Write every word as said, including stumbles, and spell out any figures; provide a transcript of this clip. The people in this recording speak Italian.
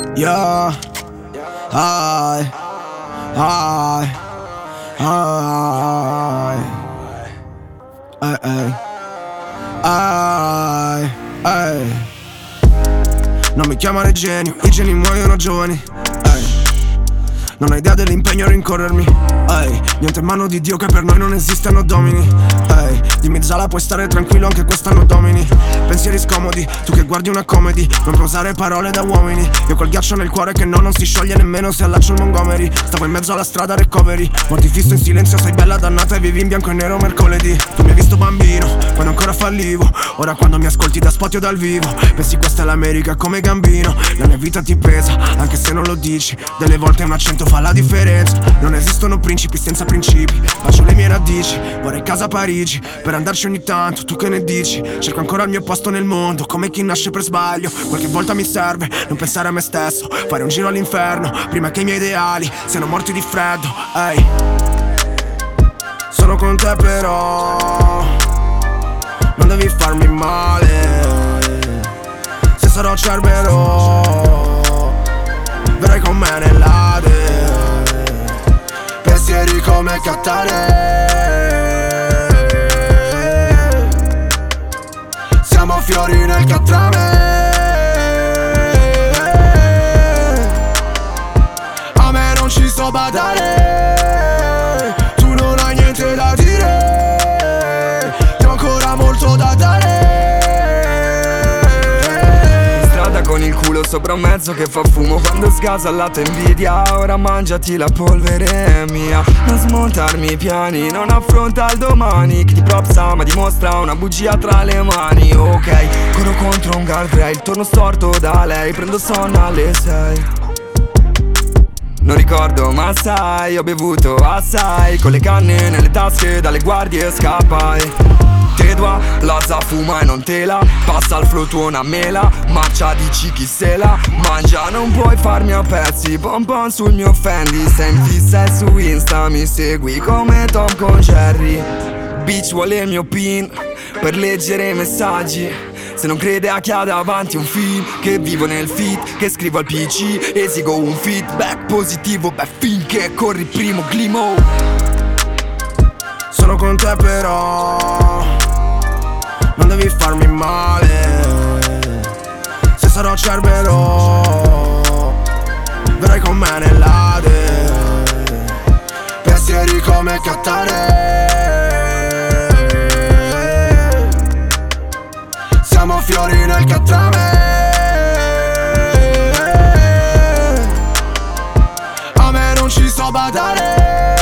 Yeah, I, I, I, I, I, I. Non mi chiamare genio, i geni muoiono giovani. Ay. Non hai idea dell'impegno a rincorrermi. Ay. Niente in mano di Dio che per noi non esistono domini. Ay. Dimmi Zala, puoi stare tranquillo anche quest'anno domini. Pensieri scomodi, tu che guardi una comedy. Non puoi usare parole da uomini. Io col ghiaccio nel cuore che no, non si scioglie nemmeno se allaccio il Montgomery. Stavo in mezzo alla strada recovery. Morti fisso in silenzio, sei bella dannata e vivi in bianco e nero mercoledì. Tu mi hai visto bambino, quando ancora fallivo. Ora quando mi ascolti da spot o dal vivo. Pensi questa è l'America come Gambino. La mia vita ti pesa, anche se non lo dici. Delle volte un accento fa la differenza. Non esistono principi senza principi. Faccio le mie radici, vorrei casa a Parigi. Per andarci ogni tanto, tu che ne dici? Cerco ancora il mio posto nel mondo, come chi nasce per sbaglio. Qualche volta mi serve non pensare a me stesso. Fare un giro all'inferno, prima che i miei ideali siano morti di freddo. Ehi, sono con te però non devi farmi male. Se sarò Cerbero, verrai con me nell'Ade. Pensieri come Cattare. Siamo fiori nel catrame. A me non ci so badare. Tu non hai niente da dire. Ti ho ancora molto da dare. Con il culo sopra un mezzo che fa fumo quando sgasa la tua invidia. Ora mangiati la polvere mia. Non smontarmi i piani, non affronta il domani. Chi ti propsa ma dimostra una bugia tra le mani. Ok, corro contro un guardrail, torno storto da lei. Prendo sonno alle sei. Non ricordo ma sai, ho bevuto assai. Con le canne nelle tasche dalle guardie scappai. Te dua, la fuma e non te la passa al flutto una mela. Marcia dici chi se la mangia. Non puoi farmi a pezzi, pom pom sul mio Fendi. Sei in fissa e su Insta mi segui come Tom con Jerry. Bitch vuole il mio pin per leggere i messaggi. Se non crede a chi ha davanti un film, che vivo nel feed, che scrivo al P C. Esigo un feedback positivo, beh finché corri primo glimo. Sono con te però non devi farmi male. Se sarò Cerbero, verrai con me nell'Ade. Pensieri come Cattare. Siamo fiori nel catrame. A me non ci so badare.